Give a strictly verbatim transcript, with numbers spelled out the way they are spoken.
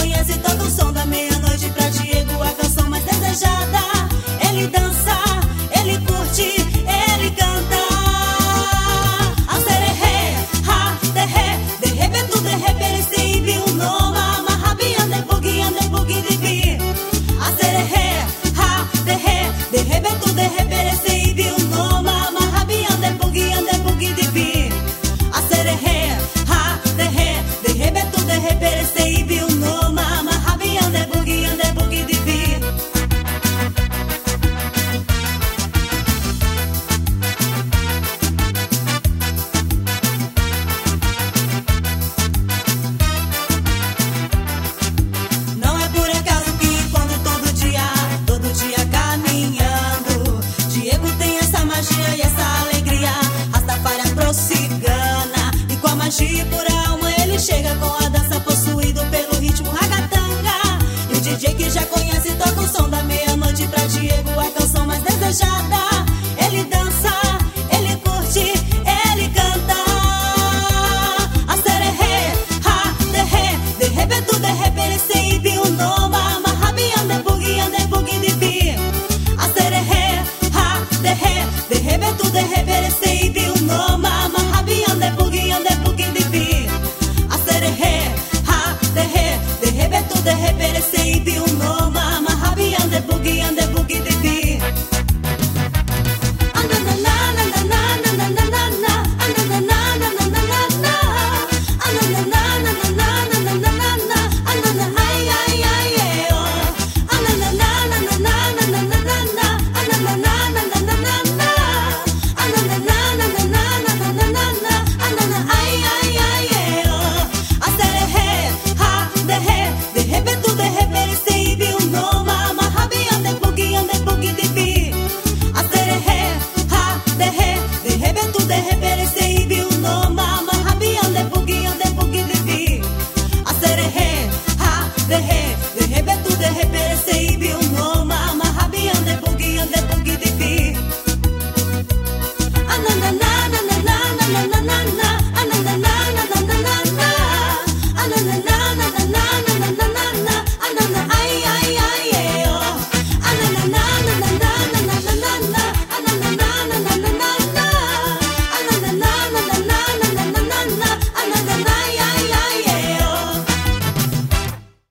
conhece, toca o som da meia-noite pra Diego, a canção mais desejada. Ele dança, ele curte, ele canta. A sererê, ha, derré, de repente, de repente, se viu no mama, rabi, ande, bugi, ande, bugi, de vi. A sererê, ha, derré, de repente, de repente, se viu no mama, rabi, ande, bugi, ande, bugi, de vi. A sererê, ha, derré, de repente, de repente, se viu no mama, rabi, ande, bugi, ande, bugi, de vi. Não é por acaso que encontro todo dia, todo dia caminhando. Diego tem essa magia e essa alegria, Rastafari afro-cigana. E com a magia e pura alma ele chega com a dança, possuído pelo ritmo ragatanga. E o D J que já conhece toca o som da meia-noite pra Diego, a canção mais desejada. Ele dança, ele curte, ele canta. A sererê, ha, derré, de repente, de repente, se viu no mama, rabi, ande, bugi, ande, bugi, de vi. A sererê, ha, derré, de repente, de repente, se viu no mama, rabi, ande, bugi, ande, bugi, de vi. A sererê, ha, derré, de repente, de repente, se viu